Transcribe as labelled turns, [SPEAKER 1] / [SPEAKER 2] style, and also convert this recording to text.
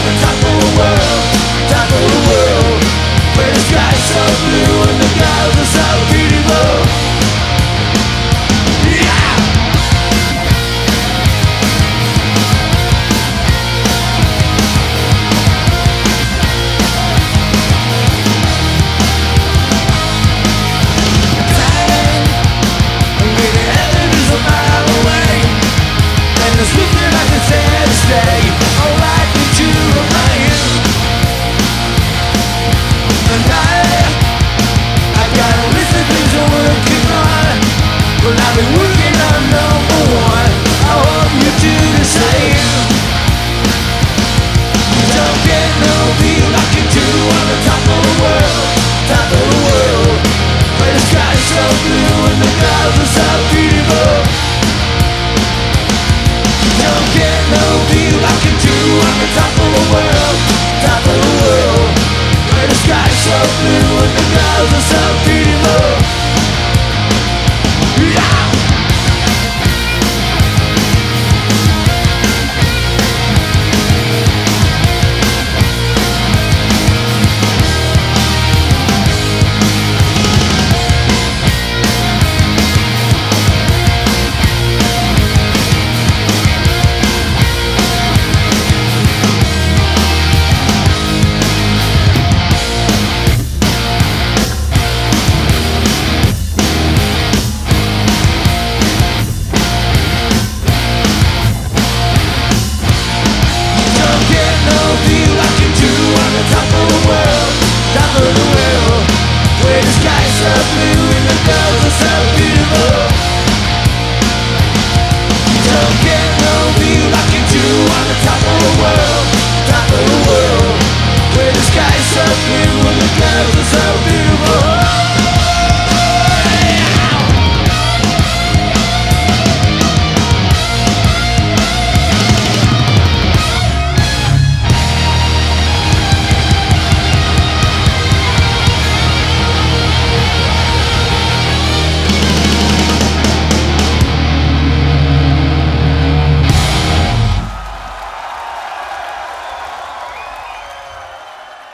[SPEAKER 1] the top of the world, top of the world, where the sky's so blue and the girls are so beautiful. Yeah! Time, maybe heaven is a mile away, and there's nothing I can say to stay. I'd like me to remain. And I got a list of things I'm working on, but I've been working on number one. I hope you do the same. Don't get no view like you do on the top of the world, top of the world, where the sky's so blue and the clouds are so beautiful. Don't get no view like you do on the top of the world, top of the world, where the sky's so blue and the clouds are so beautiful. Yeah! Don't get no view like you do on the top of the world, top of the world, where the sky's so blue and the girls are so beautiful. Don't get no view like you do on the top of the world, top of the world, where the sky's so blue and the girls are so beautiful.